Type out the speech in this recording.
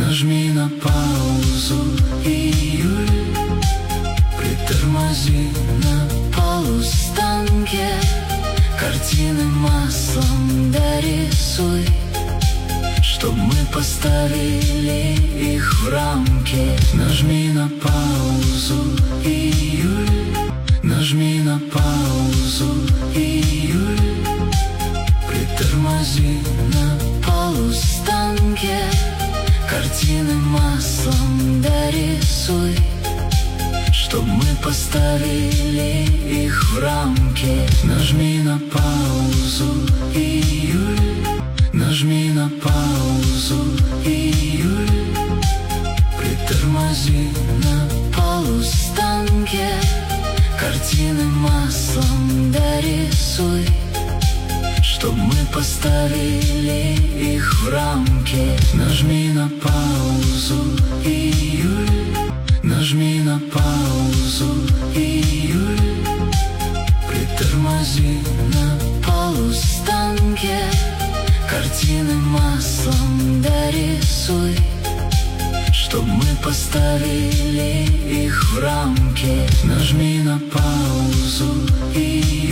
Нажми на паузу, июль. Притормози на полустанке. Картины маслом дорисуй, чтоб мы поставили их в рамки. Нажми на паузу, июль. Нажми на паузу, июль. Притормози на полустанке. Картины маслом дорисуй, чтоб мы поставили их в рамки. Нажми на паузу, июль. Нажми на паузу, июль. Притормози на полустанке. Картины маслом дорисуй, чтоб мы поставили их в рамки. Нажми на паузу, июль. Нажми на паузу, июль. Притормози на полустанке. Картины маслом дорисуй, чтоб мы поставили их в рамки. Нажми на паузу, июль.